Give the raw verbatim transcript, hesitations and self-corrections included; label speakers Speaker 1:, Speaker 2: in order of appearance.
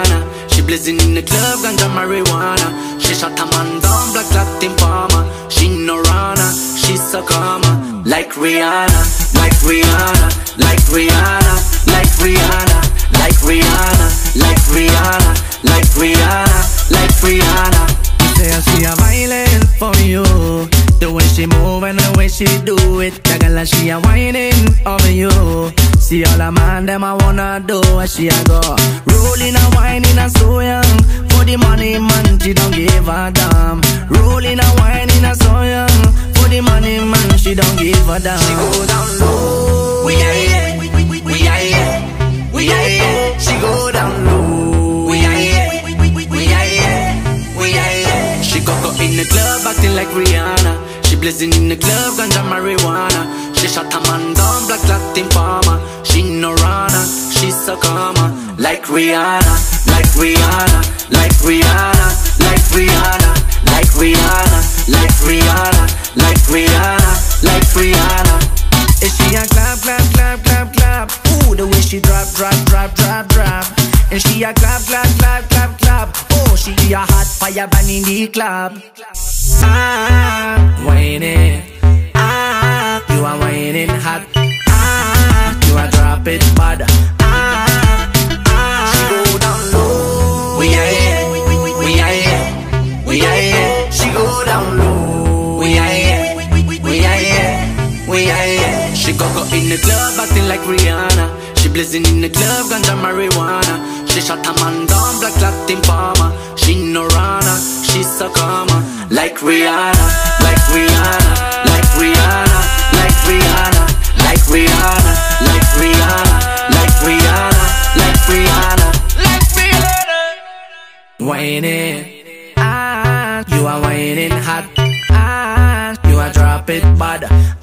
Speaker 1: Rihanna. She blazing in the club, ganja marijuana. She shot a man down, black Latin farmer. She no runner, she so calmer. Like Rihanna, like Rihanna, like Rihanna, like Rihanna, like Rihanna, like Rihanna, like Rihanna, like Rihanna.
Speaker 2: You say I see her violent for you. The way she move and the way she do it, the girl and she a whining over you. See all the man them I wanna do, and she a go rolling and whining and so young. For the money man she don't give a damn. Rolling and whining and so young. For the money man she don't give a damn.
Speaker 1: She go down low, we are here, we we we are here, we are here. She go down low, we are here, we we we are here, we are here. She go go in the club acting like Rihanna. She blazing in the club, ganja marijuana. She shot a man down, black Latin farmer. She no runner, she so calmer. Like Rihanna, like Rihanna, like Rihanna, like Rihanna, like Rihanna, like Rihanna, like Rihanna, like Rihanna.
Speaker 2: Is she a clap, clap, clap, clap, clap? Ooh, the way she drop, drop, drop, drop, drop. And she a clap, clap, clap, clap, clap. Oh, she a hot fire burn in the club. Ah, whining. Ah, you are whining hot. Ah, you are drop it bad. Ah, ah.
Speaker 1: She go down low. We are here, we we are here, we are here. She go down low. We are here, we are here, we are here. She go go in the club acting like Rihanna. She blazing in the club, ganja marijuana. She shot a man down, black Latin farmer. She no runner, she so calmer. Like Rihanna, like Rihanna, like Rihanna, like Rihanna, like Rihanna, like Rihanna, like Rihanna, like Rihanna, like Rihanna.
Speaker 2: Whining, ah, you are whining hot. Ah, you are drop it bad.